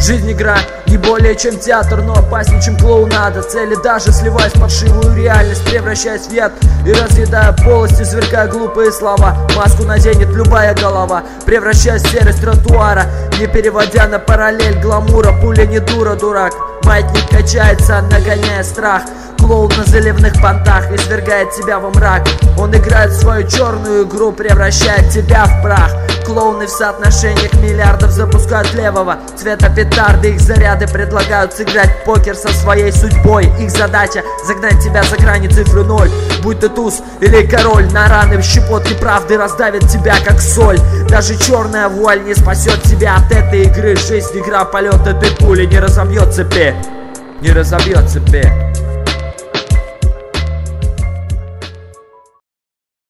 Жизнь игра не более чем театр, но опаснее, чем клоунада. Цели даже сливаясь в паршивую реальность, превращаясь в яд и разъедая полости, извергая глупые слова. Маску наденет любая голова, превращаясь в серость тротуара, не переводя на параллель гламура. Пуля не дура, дурак. Маятник качается, нагоняя страх. Клоун на заливных понтах извергает тебя во мрак. Он играет в свою черную игру, превращает тебя в прах. Клоуны в соотношениях миллиардов запускают левого цвета петарды. Их заряды предлагают сыграть в покер со своей судьбой. Их задача загнать тебя за грани цифры 0. Будь ты туз или король, на раны щепотки правды раздавят тебя как соль. Даже черная вуаль не спасет тебя от этой игры. Жизнь игра, полет этой пули не разобьет цепи, не разобьет цепи.